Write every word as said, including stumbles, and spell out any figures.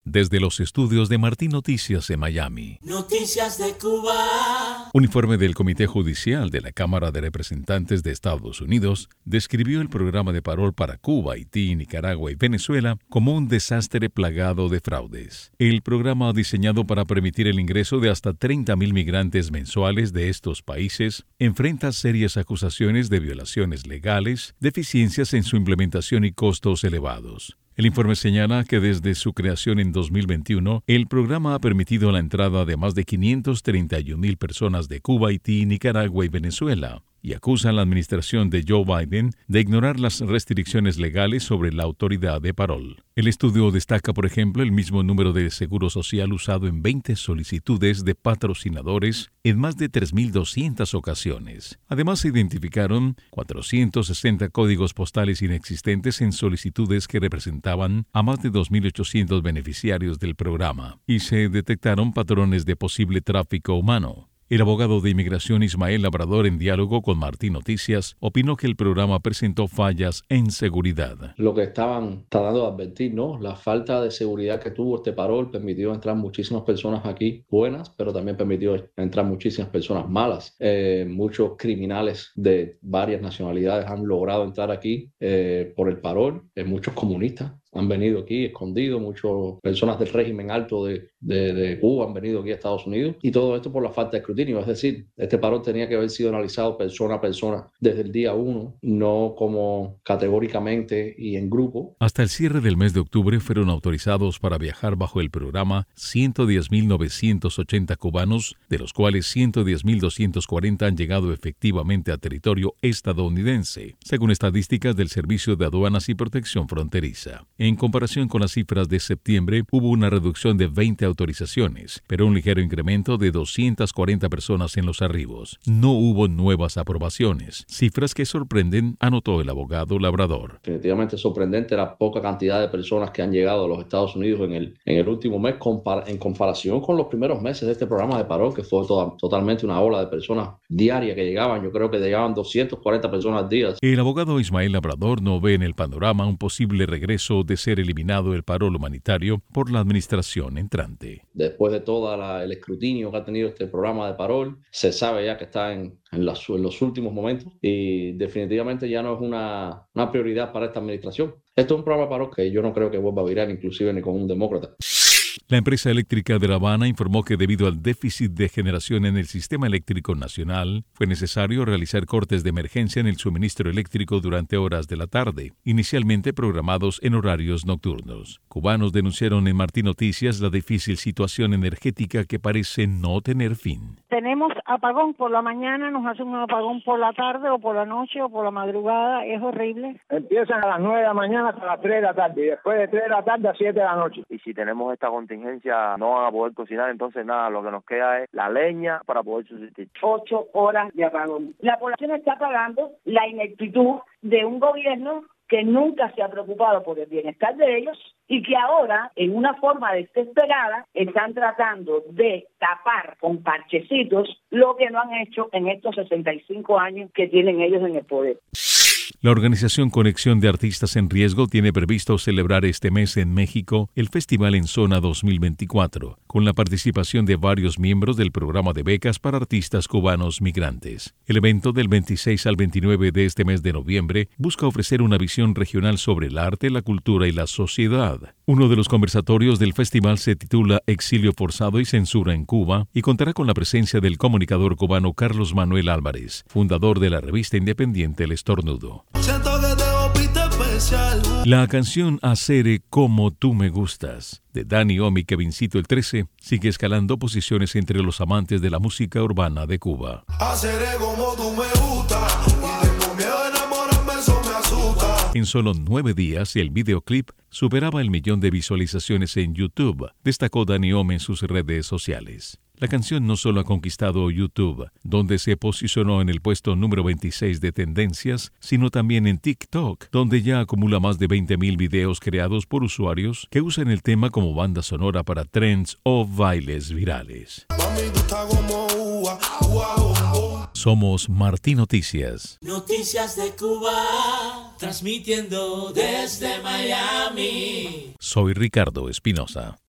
Desde los estudios de Martín Noticias en Miami. Noticias de Cuba. Un informe del Comité Judicial de la Cámara de Representantes de Estados Unidos describió el programa de parol para Cuba, Haití, Nicaragua y Venezuela como un desastre plagado de fraudes. El programa, diseñado para permitir el ingreso de hasta treinta mil migrantes mensuales de estos países, enfrenta serias acusaciones de violaciones legales, deficiencias en su implementación y costos elevados. El informe señala que desde su creación en dos mil veintiuno, el programa ha permitido la entrada de más de quinientas treinta y una mil personas de Cuba, Haití, Nicaragua y Venezuela, y acusan a la administración de Joe Biden de ignorar las restricciones legales sobre la autoridad de parol. El estudio destaca, por ejemplo, el mismo número de seguro social usado en veinte solicitudes de patrocinadores en más de tres mil doscientas ocasiones. Además, se identificaron cuatrocientos sesenta códigos postales inexistentes en solicitudes que representaban a más de dos mil ochocientos beneficiarios del programa, y se detectaron patrones de posible tráfico humano. El abogado de inmigración Ismael Labrador, en diálogo con Martín Noticias, opinó que el programa presentó fallas en seguridad. Lo que estaban tratando de advertir, ¿no? La falta de seguridad que tuvo este parol permitió entrar muchísimas personas aquí buenas, pero también permitió entrar muchísimas personas malas. Eh, muchos criminales de varias nacionalidades han logrado entrar aquí eh, por el parol, eh, muchos comunistas han venido aquí escondidos, muchas personas del régimen alto de, de, de Cuba han venido aquí a Estados Unidos, y todo esto por la falta de escrutinio. Es decir, este parol tenía que haber sido analizado persona a persona desde el día uno, no como categóricamente y en grupo. Hasta el cierre del mes de octubre fueron autorizados para viajar bajo el programa ciento diez mil novecientos ochenta cubanos, de los cuales ciento diez mil doscientos cuarenta han llegado efectivamente a territorio estadounidense, según estadísticas del Servicio de Aduanas y Protección Fronteriza. En comparación con las cifras de septiembre, hubo una reducción de veinte autorizaciones, pero un ligero incremento de doscientas cuarenta personas en los arribos. No hubo nuevas aprobaciones, cifras que sorprenden, anotó el abogado Labrador. Definitivamente sorprendente la poca cantidad de personas que han llegado a los Estados Unidos en el, en el último mes, compar- en comparación con los primeros meses de este programa de parol, que fue toda, totalmente una ola de personas diarias que llegaban. Yo creo que llegaban doscientas cuarenta personas al día. El abogado Ismael Labrador no ve en el panorama un posible regreso de ser eliminado el parol humanitario por la administración entrante. Después de todo el escrutinio que ha tenido este programa de parol, se sabe ya que está en, en, las, en los últimos momentos, y definitivamente ya no es una, una prioridad para esta administración. Esto es un programa de parol que yo no creo que vuelva a virar, inclusive ni con un demócrata. La empresa eléctrica de La Habana informó que debido al déficit de generación en el sistema eléctrico nacional, fue necesario realizar cortes de emergencia en el suministro eléctrico durante horas de la tarde, inicialmente programados en horarios nocturnos. Cubanos denunciaron en Martín Noticias la difícil situación energética que parece no tener fin. Tenemos apagón por la mañana, nos hacen un apagón por la tarde o por la noche o por la madrugada, es horrible. Empiezan a las nueve de la mañana hasta las tres de la tarde, y después de tres de la tarde a siete de la noche. Y si tenemos esta contingencia, no van a poder cocinar, entonces nada, lo que nos queda es la leña para poder subsistir. Ocho horas de apagón. La población está pagando la ineptitud de un gobierno que nunca se ha preocupado por el bienestar de ellos y que ahora, en una forma desesperada, están tratando de tapar con parchecitos lo que no han hecho en estos sesenta y cinco años que tienen ellos en el poder. La organización Conexión de Artistas en Riesgo tiene previsto celebrar este mes en México el Festival en Zona dos mil veinticuatro, con la participación de varios miembros del programa de becas para artistas cubanos migrantes. El evento del veintiséis al veintinueve de este mes de noviembre busca ofrecer una visión regional sobre el arte, la cultura y la sociedad. Uno de los conversatorios del festival se titula Exilio forzado y censura en Cuba y contará con la presencia del comunicador cubano Carlos Manuel Álvarez, fundador de la revista independiente El Estornudo. La canción Haceré como tú me gustas, de Dani Omi, Kevincito el trece, sigue escalando posiciones entre los amantes de la música urbana de Cuba. Haceré como tú me gustas, y tengo miedo de enamorarme, eso me asusta. En solo nueve días, el videoclip superaba el millón de visualizaciones en YouTube, destacó Dani Omi en sus redes sociales. La canción no solo ha conquistado YouTube, donde se posicionó en el puesto número veintiséis de tendencias, sino también en TikTok, donde ya acumula más de veinte mil videos creados por usuarios que usan el tema como banda sonora para trends o bailes virales. Somos Martín Noticias. Noticias de Cuba, transmitiendo desde Miami. Soy Ricardo Espinosa.